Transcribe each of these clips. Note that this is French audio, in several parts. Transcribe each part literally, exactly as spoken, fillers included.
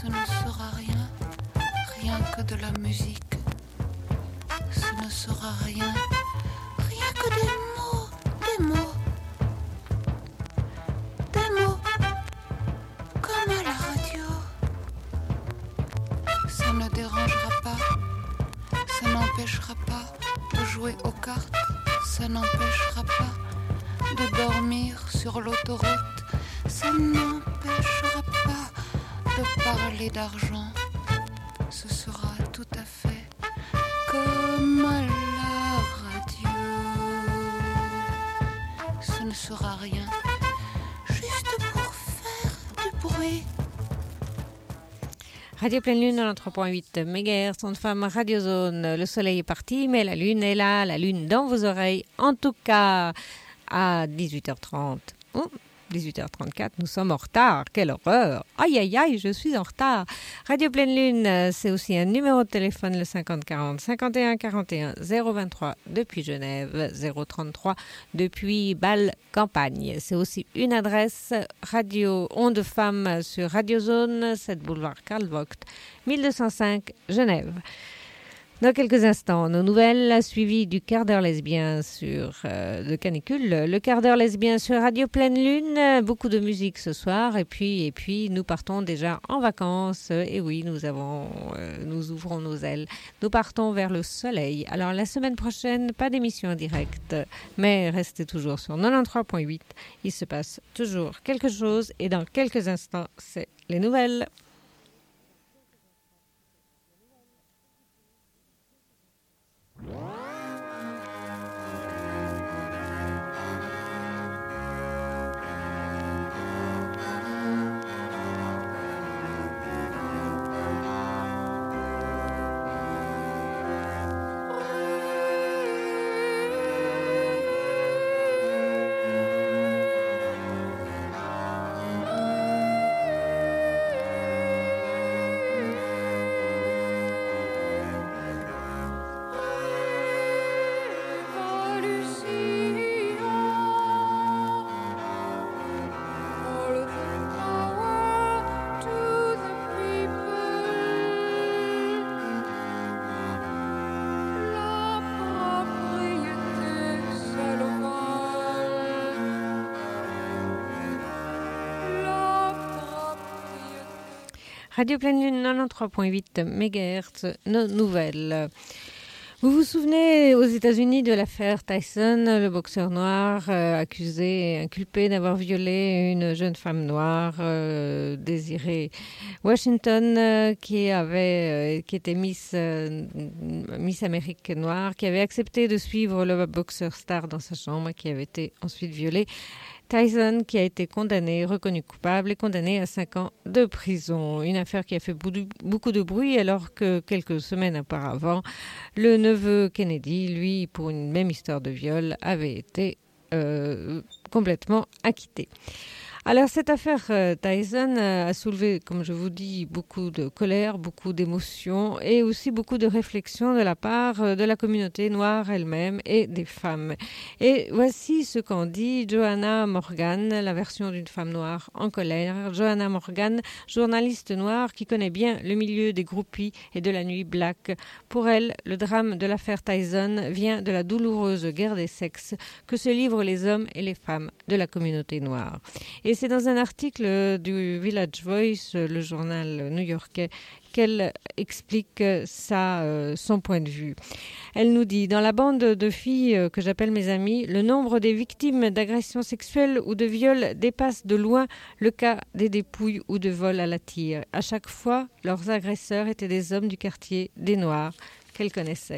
Ce ne sera rien, rien que de la musique. Ce ne sera rien, rien que des mots, des mots. Des mots, comme à la radio. Ça ne dérangera pas, ça n'empêchera pas de jouer aux cartes, ça n'empêchera pas de dormir sur l'autoroute, ça n'empêchera pas de parler d'argent. Ce sera tout à fait comme à la radio. Ce ne sera rien, juste pour faire du bruit. Radio Pleine Lune, quatre point huit mégahertz, on femme Radio Zone. Le soleil est parti, mais la lune est là, la lune dans vos oreilles. En tout cas, à dix-huit heures trente. Oh, dix-huit heures trente-quatre, nous sommes en retard. Quelle horreur! Aïe, aïe, aïe, je suis en retard. Radio Pleine Lune, c'est aussi un numéro de téléphone, le cinquante quarante, cinquante et un quarante et un, zéro vingt-trois depuis Genève, zéro trente-trois depuis Bâle Campagne. C'est aussi une adresse, radio Onde Femmes sur Radio Zone, sept boulevard Karl Vogt, mille deux cent cinq, Genève. Dans quelques instants, nos nouvelles, suivies du quart d'heure lesbien sur euh, le canicule, le quart d'heure lesbien sur Radio Pleine Lune, beaucoup de musique ce soir, et puis et puis nous partons déjà en vacances. Et oui, nous avons, euh, nous ouvrons nos ailes, nous partons vers le soleil. Alors la semaine prochaine, pas d'émission en direct, mais restez toujours sur quatre-vingt-treize point huit. Il se passe toujours quelque chose, et dans quelques instants, c'est les nouvelles. Radio Pleine Lune, quatre-vingt-treize point huit mégahertz, nos nouvelles. Vous vous souvenez aux États-Unis de l'affaire Tyson, le boxeur noir euh, accusé et inculpé d'avoir violé une jeune femme noire, euh, Désirée Washington, euh, qui avait, euh, qui était Miss, euh, Miss Amérique noire, qui avait accepté de suivre le boxeur star dans sa chambre, qui avait été ensuite violé. Tyson, qui a été condamné, reconnu coupable et condamné à cinq ans de prison. Une affaire qui a fait beaucoup de bruit alors que quelques semaines auparavant, le neveu Kennedy, lui, pour une même histoire de viol, avait été euh, complètement acquitté. Alors cette affaire euh, Tyson euh, a soulevé, comme je vous dis, beaucoup de colère, beaucoup d'émotions et aussi beaucoup de réflexions de la part euh, de la communauté noire elle-même et des femmes. Et voici ce qu'en dit Johanna Morgan, la version d'une femme noire en colère. Johanna Morgan, journaliste noire qui connaît bien le milieu des groupies et de la nuit black. Pour elle, le drame de l'affaire Tyson vient de la douloureuse guerre des sexes que se livrent les hommes et les femmes de la communauté noire. Et c'est dans un article du Village Voice, le journal new-yorkais, qu'elle explique sa, euh, son point de vue. Elle nous dit, dans la bande de filles euh, que j'appelle mes amies, le nombre des victimes d'agressions sexuelles ou de viols dépasse de loin le cas des dépouilles ou de vols à la tire. À chaque fois, leurs agresseurs étaient des hommes du quartier des Noirs qu'elle connaissait.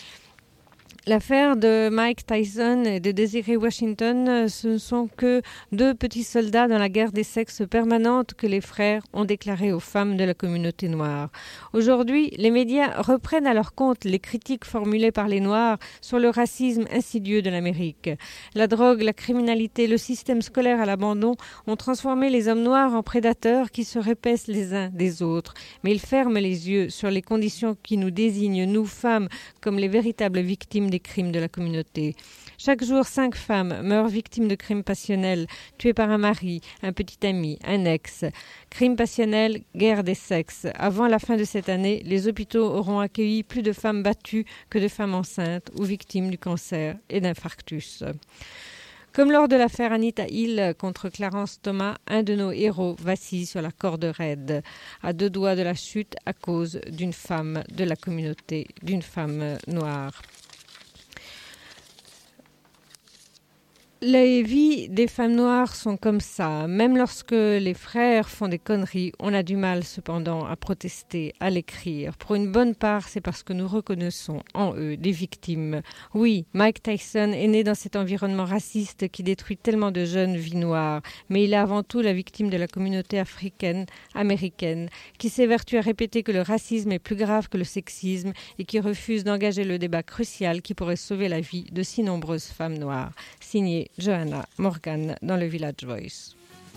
L'affaire de Mike Tyson et de Désirée Washington, ce ne sont que deux petits soldats dans la guerre des sexes permanente que les frères ont déclaré aux femmes de la communauté noire. Aujourd'hui, les médias reprennent à leur compte les critiques formulées par les Noirs sur le racisme insidieux de l'Amérique. La drogue, la criminalité, le système scolaire à l'abandon ont transformé les hommes noirs en prédateurs qui se répaissent les uns des autres. Mais ils ferment les yeux sur les conditions qui nous désignent, nous femmes, comme les véritables victimes des crimes de la communauté. Chaque jour, cinq femmes meurent victimes de crimes passionnels, tuées par un mari, un petit ami, un ex. Crimes passionnels, guerre des sexes. Avant la fin de cette année, les hôpitaux auront accueilli plus de femmes battues que de femmes enceintes ou victimes du cancer et d'infarctus. Comme lors de l'affaire Anita Hill contre Clarence Thomas, un de nos héros vacille sur la corde raide, à deux doigts de la chute à cause d'une femme de la communauté, d'une femme noire. Les vies des femmes noires sont comme ça. Même lorsque les frères font des conneries, on a du mal cependant à protester, à l'écrire. Pour une bonne part, c'est parce que nous reconnaissons en eux des victimes. Oui, Mike Tyson est né dans cet environnement raciste qui détruit tellement de jeunes vies noires. Mais il est avant tout la victime de la communauté africaine, américaine, qui s'évertue à répéter que le racisme est plus grave que le sexisme et qui refuse d'engager le débat crucial qui pourrait sauver la vie de si nombreuses femmes noires. Signé Johanna Morgan dans le Village Voice.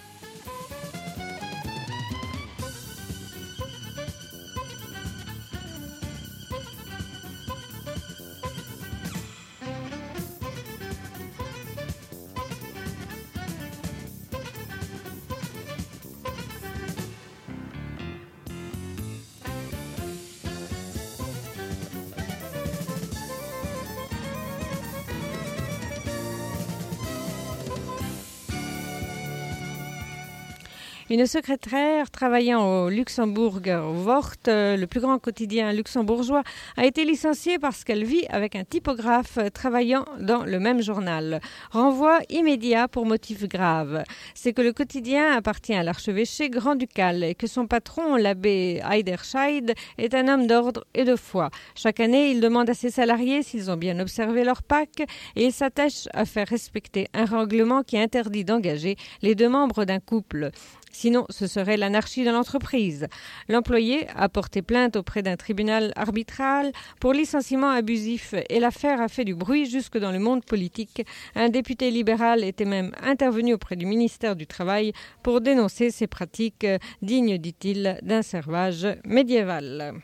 Une secrétaire travaillant au Luxembourger Wort, le plus grand quotidien luxembourgeois, a été licenciée parce qu'elle vit avec un typographe travaillant dans le même journal. Renvoi immédiat pour motif grave. C'est que le quotidien appartient à l'archevêché grand-ducal et que son patron, l'abbé Heiderscheid, est un homme d'ordre et de foi. Chaque année, il demande à ses salariés s'ils ont bien observé leur Pâques et il s'attache à faire respecter un règlement qui interdit d'engager les deux membres d'un couple. Sinon, ce serait l'anarchie dans l'entreprise. L'employé a porté plainte auprès d'un tribunal arbitral pour licenciement abusif et l'affaire a fait du bruit jusque dans le monde politique. Un député libéral était même intervenu auprès du ministère du Travail pour dénoncer ces pratiques dignes, dit-il, d'un servage médiéval.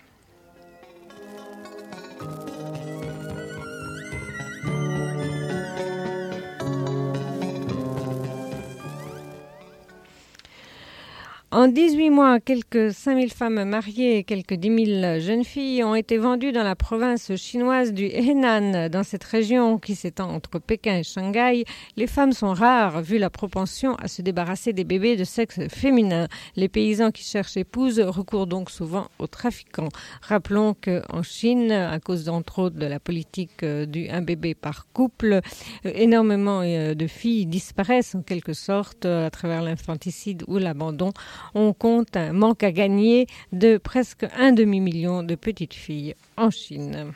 En dix-huit mois, quelques cinq mille femmes mariées et quelques dix mille jeunes filles ont été vendues dans la province chinoise du Henan. Dans cette région qui s'étend entre Pékin et Shanghai, les femmes sont rares vu la propension à se débarrasser des bébés de sexe féminin. Les paysans qui cherchent épouse recourent donc souvent aux trafiquants. Rappelons qu'en Chine, à cause d'entre autres de la politique du un bébé par couple, énormément de filles disparaissent en quelque sorte à travers l'infanticide ou l'abandon. On compte un manque à gagner de presque un demi-million de petites filles en Chine.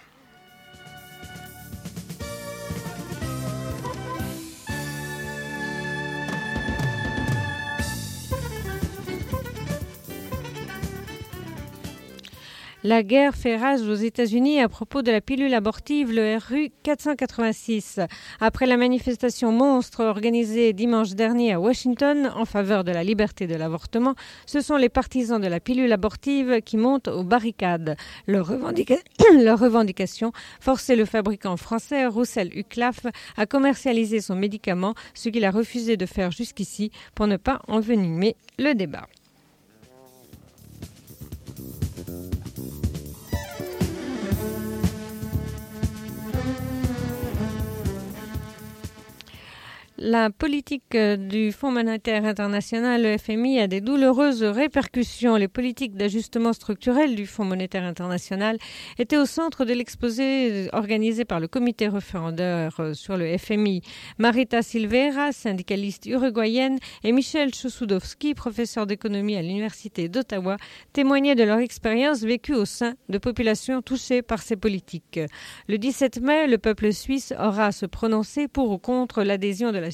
La guerre fait rage aux États-Unis à propos de la pilule abortive, le R U quatre cent quatre-vingt-six. Après la manifestation monstre organisée dimanche dernier à Washington en faveur de la liberté de l'avortement, ce sont les partisans de la pilule abortive qui montent aux barricades. Leur, revendica... Leur revendication, forcer le fabricant français Roussel Uclaf à commercialiser son médicament, ce qu'il a refusé de faire jusqu'ici pour ne pas envenimer le débat. La politique du Fonds monétaire international, le F M I, a des douloureuses répercussions. Les politiques d'ajustement structurel du Fonds monétaire international étaient au centre de l'exposé organisé par le comité référendaire sur le F M I. Marita Silveira, syndicaliste uruguayenne, et Michel Chossudowski, professeur d'économie à l'université d'Ottawa, témoignaient de leur expérience vécue au sein de populations touchées par ces politiques. Le dix-sept mai, le peuple suisse aura à se prononcer pour ou contre l'adhésion de la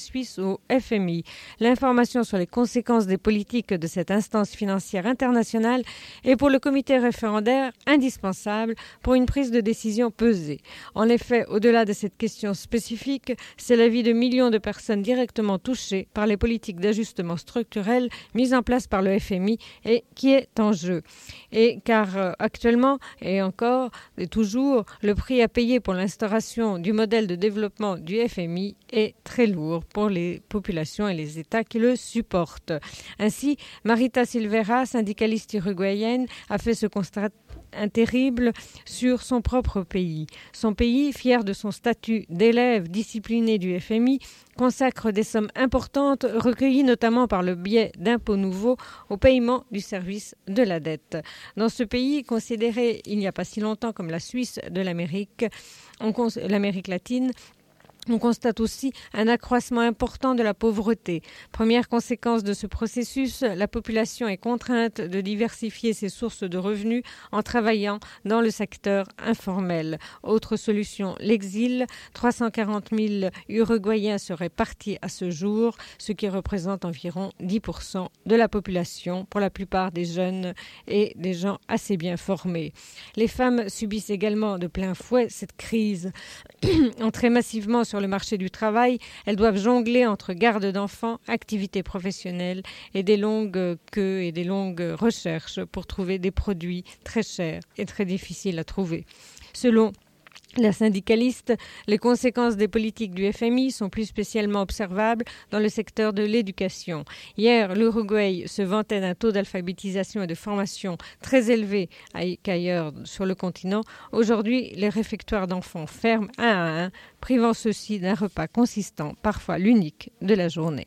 suisse au F M I. L'information sur les conséquences des politiques de cette instance financière internationale est pour le comité référendaire indispensable pour une prise de décision pesée. En effet, au-delà de cette question spécifique, c'est la vie de millions de personnes directement touchées par les politiques d'ajustement structurel mises en place par le F M I et qui est en jeu. Et car euh, actuellement, et encore et toujours, le prix à payer pour l'instauration du modèle de développement du F M I est très lourd pour les populations et les États qui le supportent. Ainsi, Marita Silveira, syndicaliste uruguayenne, a fait ce constat terrible sur son propre pays. Son pays, fier de son statut d'élève discipliné du F M I, consacre des sommes importantes recueillies notamment par le biais d'impôts nouveaux au paiement du service de la dette. Dans ce pays, considéré il n'y a pas si longtemps comme la Suisse de l'Amérique, on cons- l'Amérique latine, on constate aussi un accroissement important de la pauvreté. Première conséquence de ce processus, la population est contrainte de diversifier ses sources de revenus en travaillant dans le secteur informel. Autre solution, l'exil. trois cent quarante mille Uruguayens seraient partis à ce jour, ce qui représente environ dix pour cent de la population, pour la plupart des jeunes et des gens assez bien formés. Les femmes subissent également de plein fouet cette crise. Entrées massivement sur le marché du travail, elles doivent jongler entre garde d'enfants, activités professionnelles et des longues queues et des longues recherches pour trouver des produits très chers et très difficiles à trouver. Selon la syndicaliste, les conséquences des politiques du F M I sont plus spécialement observables dans le secteur de l'éducation. Hier, l'Uruguay se vantait d'un taux d'alphabétisation et de formation très élevé qu'ailleurs sur le continent. Aujourd'hui, les réfectoires d'enfants ferment un à un, privant ceux-ci d'un repas consistant, parfois l'unique de la journée.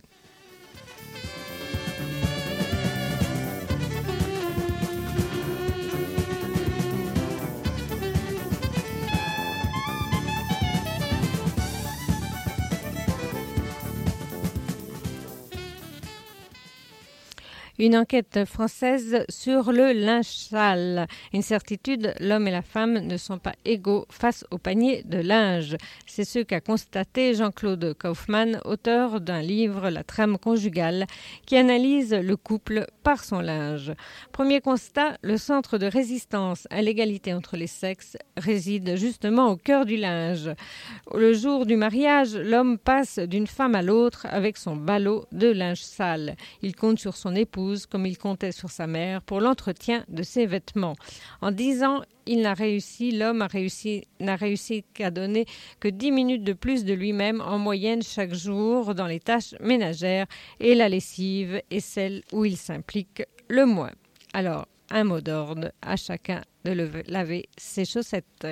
Une enquête française sur le linge sale. Une certitude, l'homme et la femme ne sont pas égaux face au panier de linge. C'est ce qu'a constaté Jean-Claude Kaufmann, auteur d'un livre, La trame conjugale, qui analyse le couple par son linge. Premier constat, le centre de résistance à l'égalité entre les sexes réside justement au cœur du linge. Le jour du mariage, l'homme passe d'une femme à l'autre avec son ballot de linge sale. Il compte sur son épouse comme il comptait sur sa mère pour l'entretien de ses vêtements. En dix ans, il n'a réussi, l'homme a réussi, n'a réussi qu'à donner que dix minutes de plus de lui-même en moyenne chaque jour dans les tâches ménagères et la lessive est celle où il s'implique le moins. Alors, un mot d'ordre à chacun de lever, laver ses chaussettes.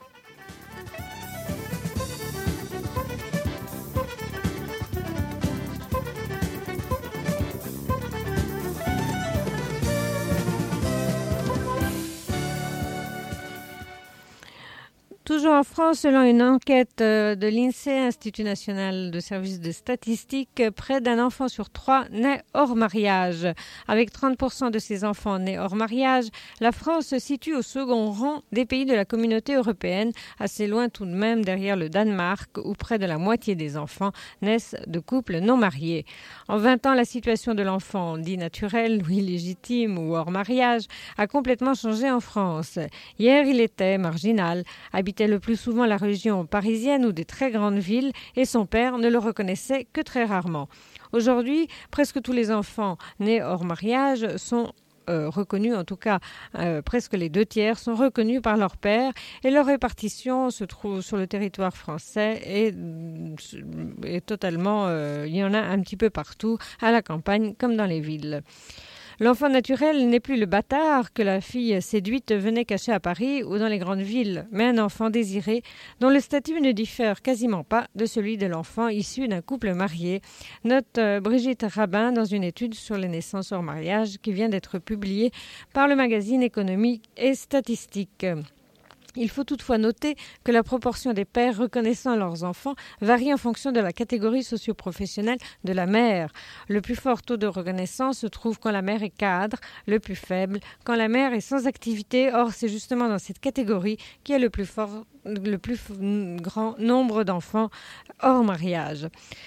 Toujours en France, selon une enquête de l'INSEE, Institut national de services de statistiques, près d'un enfant sur trois naît hors mariage. Avec trente pour cent de ces enfants nés hors mariage, la France se situe au second rang des pays de la communauté européenne, assez loin tout de même derrière le Danemark, où près de la moitié des enfants naissent de couples non mariés. En vingt ans, la situation de l'enfant dit naturel ou illégitime ou hors mariage a complètement changé en France. Hier, il était marginal, habitait le plus souvent la région parisienne ou des très grandes villes et son père ne le reconnaissait que très rarement. Aujourd'hui, presque tous les enfants nés hors mariage sont euh, reconnus, en tout cas euh, presque les deux tiers sont reconnus par leur père et leur répartition se trouve sur le territoire français et, et totalement, euh, il y en a un petit peu partout, à la campagne comme dans les villes. L'enfant naturel n'est plus le bâtard que la fille séduite venait cacher à Paris ou dans les grandes villes, mais un enfant désiré dont le statut ne diffère quasiment pas de celui de l'enfant issu d'un couple marié, note Brigitte Rabin dans une étude sur les naissances hors mariage qui vient d'être publiée par le magazine Économique et Statistique. Il faut toutefois noter que la proportion des pères reconnaissant leurs enfants varie en fonction de la catégorie socio-professionnelle de la mère. Le plus fort taux de reconnaissance se trouve quand la mère est cadre, le plus faible quand la mère est sans activité. Or, c'est justement dans cette catégorie qu'il y a le plus fort, le plus grand nombre d'enfants hors mariage.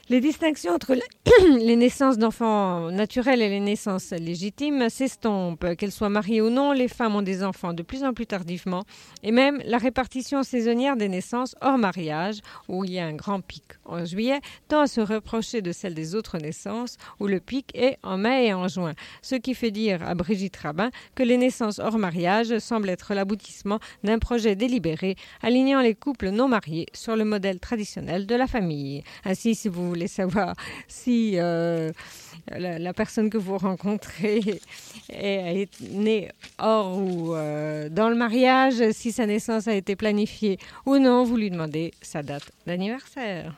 Les distinctions entre les naissances d'enfants naturels et les naissances légitimes s'estompent. Qu'elles soient mariées ou non, les femmes ont des enfants de plus en plus tardivement. Et même la répartition saisonnière des naissances hors mariage, où il y a un grand pic en juillet, tend à se reprocher de celle des autres naissances, où le pic est en mai et en juin. Ce qui fait dire à Brigitte Rabin que les naissances hors mariage semblent être l'aboutissement d'un projet délibéré, alignant les couples non mariés sur le modèle traditionnel de la famille. Ainsi, si vous voulez savoir si euh, la, la personne que vous rencontrez est, est née hors ou euh, dans le mariage, si sa naissance a été planifiée ou non, vous lui demandez sa date d'anniversaire.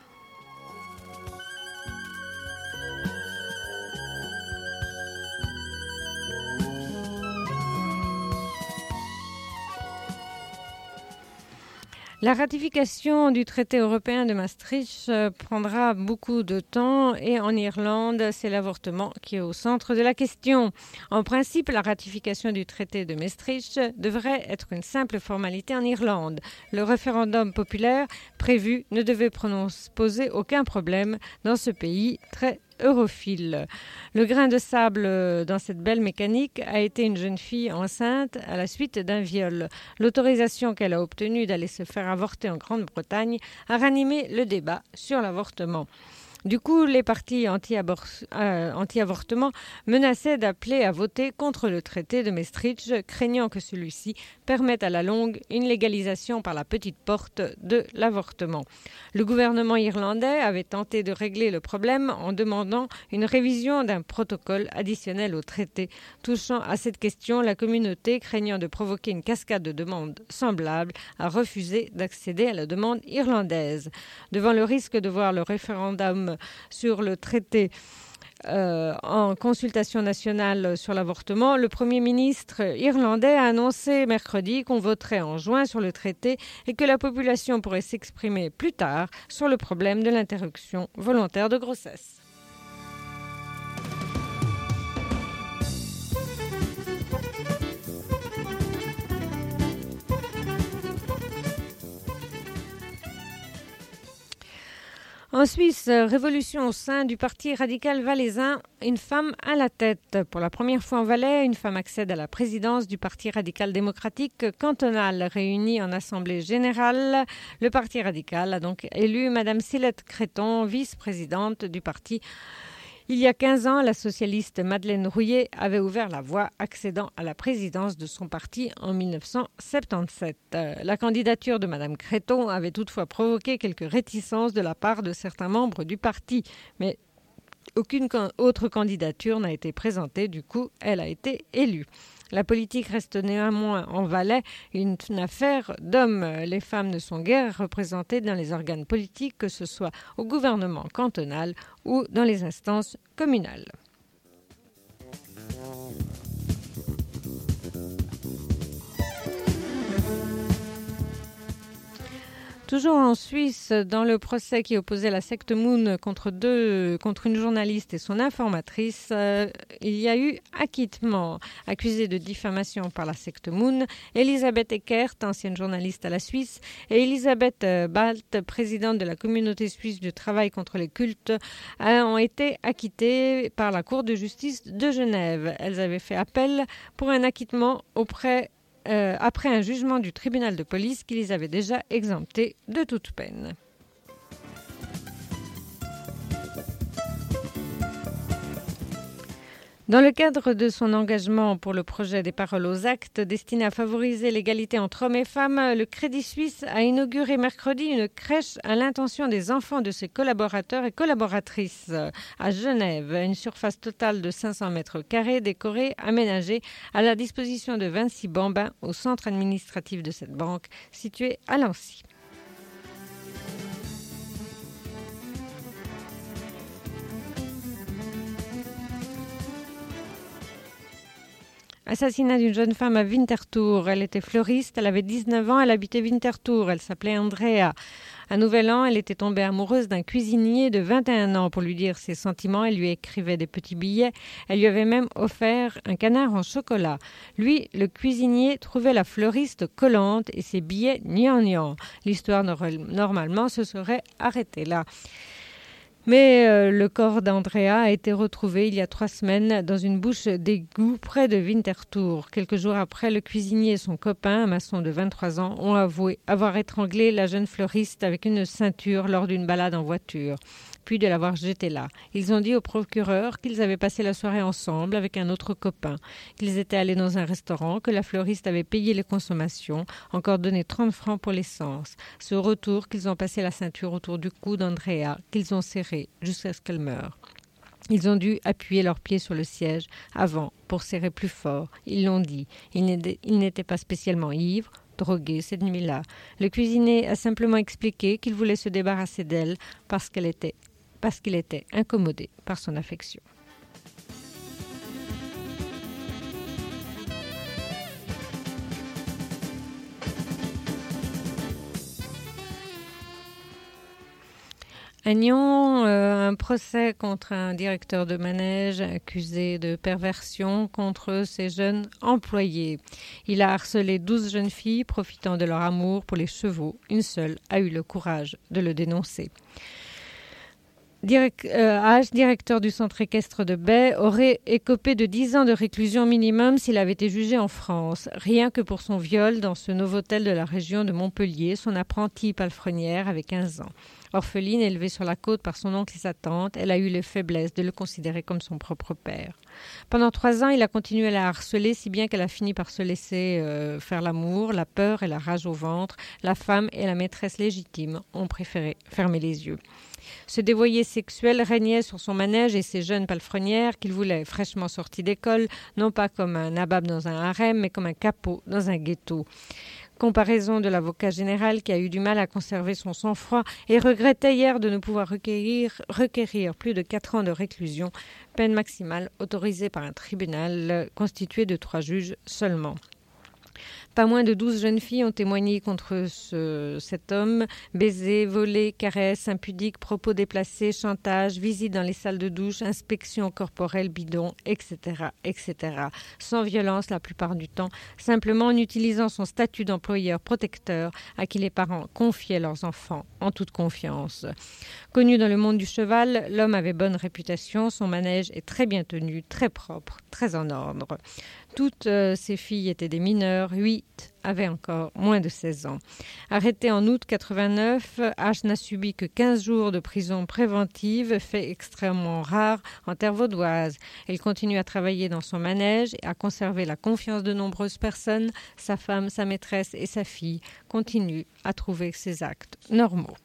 La ratification du traité européen de Maastricht prendra beaucoup de temps et en Irlande, c'est l'avortement qui est au centre de la question. En principe, la ratification du traité de Maastricht devrait être une simple formalité en Irlande. Le référendum populaire prévu ne devait poser aucun problème dans ce pays très europhile. Le grain de sable dans cette belle mécanique a été une jeune fille enceinte à la suite d'un viol. L'autorisation qu'elle a obtenue d'aller se faire avorter en Grande-Bretagne a ranimé le débat sur l'avortement. Du coup, les partis anti-abor- euh, anti-avortement menaçaient d'appeler à voter contre le traité de Maastricht, craignant que celui-ci permette à la longue une légalisation par la petite porte de l'avortement. Le gouvernement irlandais avait tenté de régler le problème en demandant une révision d'un protocole additionnel au traité. Touchant à cette question, la communauté, craignant de provoquer une cascade de demandes semblables, a refusé d'accéder à la demande irlandaise. Devant le risque de voir le référendum sur le traité euh, en consultation nationale sur l'avortement, le Premier ministre irlandais a annoncé mercredi qu'on voterait en juin sur le traité et que la population pourrait s'exprimer plus tard sur le problème de l'interruption volontaire de grossesse. En Suisse, révolution au sein du parti radical valaisan, une femme à la tête. Pour la première fois en Valais, une femme accède à la présidence du parti radical démocratique cantonal. Réunie en assemblée générale, le parti radical a donc élu Mme Silette Créton, vice-présidente du parti. Il y a quinze ans, la socialiste Madeleine Rouillet avait ouvert la voie, accédant à la présidence de son parti en dix-neuf cent soixante-dix-sept. La candidature de Mme Créton avait toutefois provoqué quelques réticences de la part de certains membres du parti, mais aucune autre candidature n'a été présentée, du coup, elle a été élue. La politique reste néanmoins en Valais une, une affaire d'hommes. Les femmes ne sont guère représentées dans les organes politiques, que ce soit au gouvernement cantonal ou dans les instances communales. Toujours en Suisse, dans le procès qui opposait la secte Moon contre, deux, contre une journaliste et son informatrice, euh, il y a eu acquittement. Accusée de diffamation par la secte Moon, Elisabeth Eckert, ancienne journaliste à la Suisse, et Elisabeth Balt, présidente de la communauté suisse du travail contre les cultes, ont été acquittées par la Cour de justice de Genève. Elles avaient fait appel pour un acquittement auprès Euh, après un jugement du tribunal de police qui les avait déjà exemptés de toute peine. Dans le cadre de son engagement pour le projet des paroles aux actes destiné à favoriser l'égalité entre hommes et femmes, le Crédit Suisse a inauguré mercredi une crèche à l'intention des enfants de ses collaborateurs et collaboratrices à Genève. Une surface totale de cinq cents mètres carrés décorée, aménagée à la disposition de Vinci Bambin au centre administratif de cette banque située à Lancy. Assassinat d'une jeune femme à Winterthur. Elle était fleuriste, elle avait dix-neuf ans, elle habitait Winterthur, elle s'appelait Andrea. À Nouvel An, elle était tombée amoureuse d'un cuisinier de vingt et un ans. Pour lui dire ses sentiments, elle lui écrivait des petits billets. Elle lui avait même offert un canard en chocolat. Lui, le cuisinier, trouvait la fleuriste collante et ses billets gnangnang. L'histoire, normalement, se serait arrêtée là. Mais euh, le corps d'Andrea a été retrouvé il y a trois semaines dans une bouche d'égout près de Winterthur. Quelques jours après, le cuisinier et son copain, un maçon de vingt-trois ans, ont avoué avoir étranglé la jeune fleuriste avec une ceinture lors d'une balade en voiture, puis de l'avoir jetée là. Ils ont dit au procureur qu'ils avaient passé la soirée ensemble avec un autre copain, qu'ils étaient allés dans un restaurant, que la fleuriste avait payé les consommations, encore donné trente francs pour l'essence. C'est au retour qu'ils ont passé la ceinture autour du cou d'Andrea, qu'ils ont serré jusqu'à ce qu'elle meure. Ils ont dû appuyer leurs pieds sur le siège avant pour serrer plus fort. Ils l'ont dit. Ils n'étaient pas spécialement ivres, drogués cette nuit-là. Le cuisinier a simplement expliqué qu'il voulait se débarrasser d'elle parce qu'elle était, parce qu'il était incommodé par son affection. À Nyon, euh, un procès contre un directeur de manège accusé de perversion contre ses jeunes employés. Il a harcelé douze jeunes filles profitant de leur amour pour les chevaux. Une seule a eu le courage de le dénoncer. Direct, euh, H, directeur du centre équestre de Bay, aurait écopé de dix ans de réclusion minimum s'il avait été jugé en France, rien que pour son viol dans ce Novotel de la région de Montpellier. Son apprentie palefrenière avait quinze ans. Orpheline, élevée sur la côte par son oncle et sa tante, elle a eu la faiblesse de le considérer comme son propre père. Pendant trois ans, il a continué à la harceler, si bien qu'elle a fini par se laisser euh, faire l'amour. La peur et la rage au ventre, la femme et la maîtresse légitime ont préféré fermer les yeux. Ce dévoyé sexuel régnait sur son manège et ses jeunes palefrenières qu'il voulait fraîchement sorties d'école, non pas comme un nabab dans un harem, mais comme un capot dans un ghetto. Comparaison de l'avocat général qui a eu du mal à conserver son sang-froid et regrettait hier de ne pouvoir requérir, requérir plus de quatre ans de réclusion, peine maximale autorisée par un tribunal constitué de trois juges seulement. Pas moins de douze jeunes filles ont témoigné contre ce, cet homme. Baisers, volets, caresses, impudiques, propos déplacés, chantage, visite dans les salles de douche, inspection corporelle bidon, et cetera, et cetera. Sans violence la plupart du temps, simplement en utilisant son statut d'employeur protecteur à qui les parents confiaient leurs enfants en toute confiance. Connu dans le monde du cheval, l'homme avait bonne réputation, son manège est très bien tenu, très propre, très en ordre. Toutes euh, ces filles étaient des mineurs, huit avaient encore moins de seize ans. Arrêté en août quatre-vingt-neuf, H n'a subi que quinze jours de prison préventive, fait extrêmement rare en terre vaudoise. Elle continue à travailler dans son manège et à conserver la confiance de nombreuses personnes. Sa femme, sa maîtresse et sa fille continuent à trouver ses actes normaux.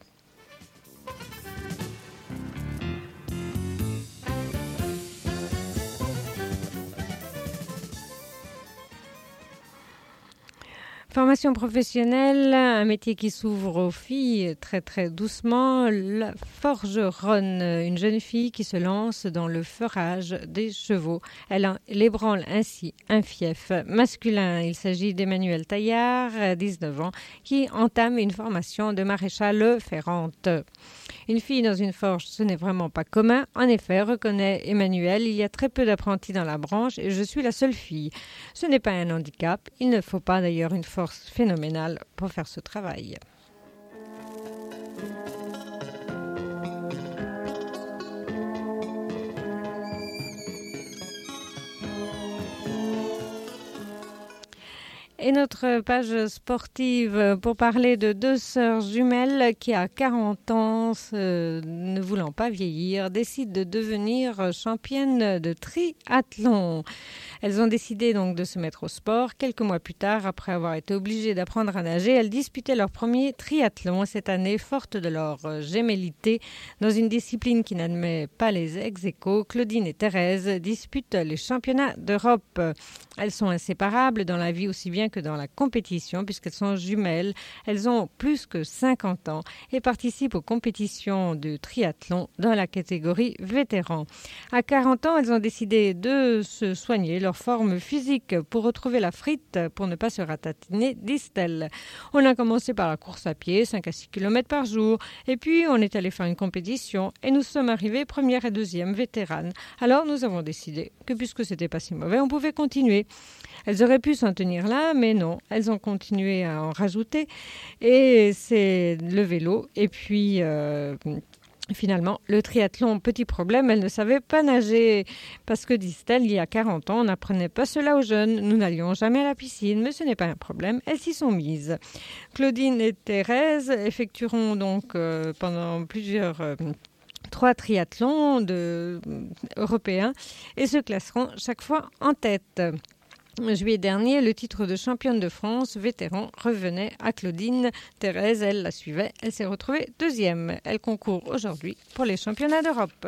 Formation professionnelle, un métier qui s'ouvre aux filles très très doucement. La forgeronne, une jeune fille qui se lance dans le ferrage des chevaux. Elle ébranle ainsi un fief masculin. Il s'agit d'Emmanuel Taillard, dix-neuf ans, qui entame une formation de maréchale ferrante. Une fille dans une forge, ce n'est vraiment pas commun. En effet, reconnaît Emmanuel, il y a très peu d'apprentis dans la branche et je suis la seule fille. Ce n'est pas un handicap. Il ne faut pas d'ailleurs une force phénoménale pour faire ce travail. Et notre page sportive pour parler de deux sœurs jumelles qui, à quarante ans, euh, ne voulant pas vieillir, décident de devenir championnes de triathlon. Elles ont décidé donc de se mettre au sport. Quelques mois plus tard, après avoir été obligées d'apprendre à nager, elles disputaient leur premier triathlon cette année, fortes de leur gémellité. Dans une discipline qui n'admet pas les ex-aequo, Claudine et Thérèse disputent les championnats d'Europe. Elles sont inséparables dans la vie aussi bien que dans la compétition, puisqu'elles sont jumelles. Elles ont plus que cinquante ans et participent aux compétitions de triathlon dans la catégorie vétéran. À quarante ans, elles ont décidé de se soigner leur forme physique pour retrouver la frite, pour ne pas se ratatiner, disent-elles. On a commencé par la course à pied, cinq à six kilomètres par jour, et puis on est allé faire une compétition et nous sommes arrivés première et deuxième vétéranes. Alors nous avons décidé que puisque c'était pas si mauvais, on pouvait continuer. Elles auraient pu s'en tenir là, mais non, elles ont continué à en rajouter. Et c'est le vélo. Et puis, euh, Finalement, le triathlon, petit problème, elle ne savait pas nager. Parce que, disent-elles, il y a quarante ans, on n'apprenait pas cela aux jeunes. Nous n'allions jamais à la piscine, mais ce n'est pas un problème, elles s'y sont mises. Claudine et Thérèse effectueront donc euh, pendant plusieurs... Euh, trois triathlons de, euh, européens et se classeront chaque fois en tête. En juillet dernier, le titre de championne de France vétéran revenait à Claudine. Thérèse, elle la suivait. Elle s'est retrouvée deuxième. Elle concourt aujourd'hui pour les championnats d'Europe.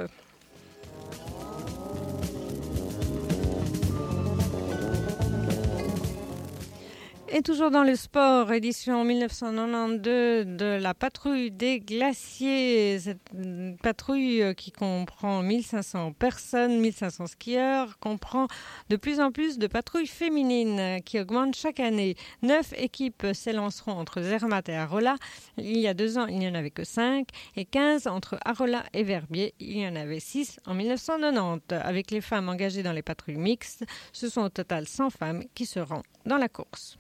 Et toujours dans le sport, édition mille neuf cent quatre-vingt-douze de la patrouille des glaciers. Cette patrouille qui comprend mille cinq cents personnes, mille cinq cents skieurs, comprend de plus en plus de patrouilles féminines qui augmentent chaque année. Neuf équipes s'élanceront entre Zermatt et Arolla. Il y a deux ans, il n'y en avait que cinq. Et quinze entre Arolla et Verbier. Il y en avait six en mille neuf cent quatre-vingt-dix. Avec les femmes engagées dans les patrouilles mixtes, ce sont au total cent femmes qui seront dans la course.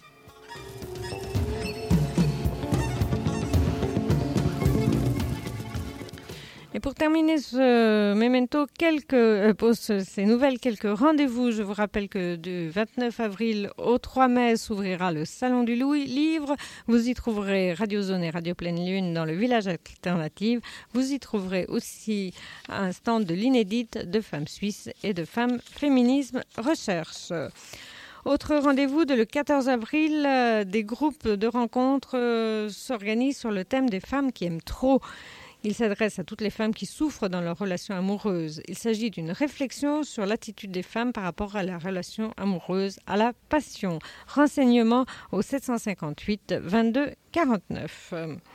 Et pour terminer ce memento, quelques, euh, pour ce, ces nouvelles, quelques rendez-vous. Je vous rappelle que du vingt-neuf avril au trois mai s'ouvrira le Salon du Louis Livre. Vous y trouverez Radio Zone et Radio Pleine Lune dans le village alternative. Vous y trouverez aussi un stand de l'inédite de femmes suisses et de femmes féminisme recherche. Autre rendez-vous de le quatorze avril, euh, des groupes de rencontres euh, s'organisent sur le thème des femmes qui aiment trop. Il s'adresse à toutes les femmes qui souffrent dans leur relation amoureuse. Il s'agit d'une réflexion sur l'attitude des femmes par rapport à la relation amoureuse, à la passion. Renseignements au sept cent cinquante-huit vingt-deux quarante-neuf.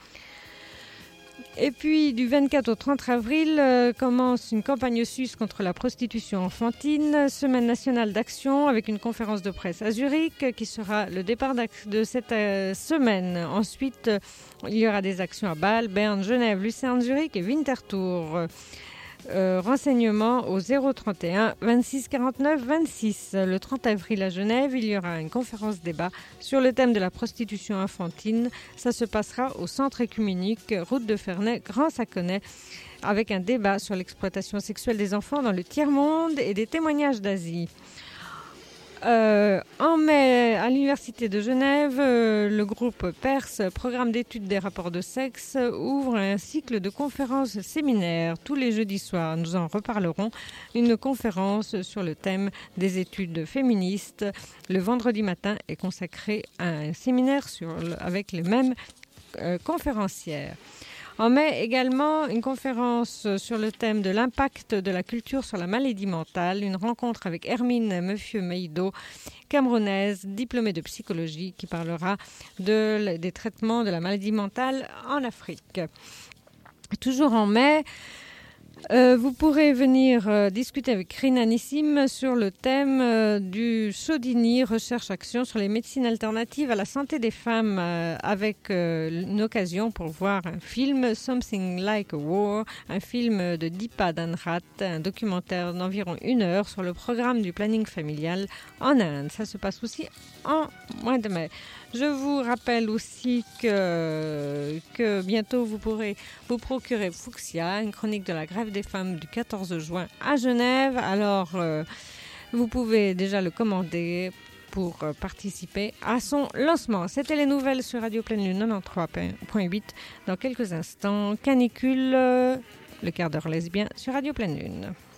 Et puis, du vingt-quatre au trente avril, euh, commence une campagne suisse contre la prostitution enfantine, semaine nationale d'action avec une conférence de presse à Zurich qui sera le départ de cette euh, semaine. Ensuite, euh, il y aura des actions à Bâle, Berne, Genève, Lucerne, Zurich et Winterthur. Euh, renseignements au zéro trente et un vingt-six quarante-neuf vingt-six. Le trente avril à Genève, il y aura une conférence débat sur le thème de la prostitution infantile. Ça se passera au centre écuménique route de Ferney, Grand Saconnet, avec un débat sur l'exploitation sexuelle des enfants dans le tiers-monde et des témoignages d'Asie. Euh, en mai, à l'Université de Genève, euh, le groupe Perse, programme d'études des rapports de sexe, ouvre un cycle de conférences séminaires tous les jeudis soirs. Nous en reparlerons. Une conférence sur le thème des études féministes. Le vendredi matin est consacré à un séminaire sur, avec les mêmes euh, conférencières. En mai également, une conférence sur le thème de l'impact de la culture sur la maladie mentale, une rencontre avec Hermine Mefieux-Meido, camerounaise, diplômée de psychologie, qui parlera de, des traitements de la maladie mentale en Afrique. Toujours en mai, Euh, vous pourrez venir euh, discuter avec Rina Nissim sur le thème euh, du Chaudigny Recherche-Action sur les médecines alternatives à la santé des femmes euh, avec euh, une occasion pour voir un film Something Like a War, un film de Deepa Danrat, un documentaire d'environ une heure sur le programme du planning familial en Inde. Ça se passe aussi en mois de mai. Je vous rappelle aussi que, que bientôt vous pourrez vous procurer Fuchsia, une chronique de la grève des femmes du quatorze juin à Genève. Alors, euh, vous pouvez déjà le commander pour euh, participer à son lancement. C'était les nouvelles sur Radio Pleine Lune quatre-vingt-treize point huit. Dans quelques instants, canicule, euh, le quart d'heure lesbien sur Radio Pleine Lune.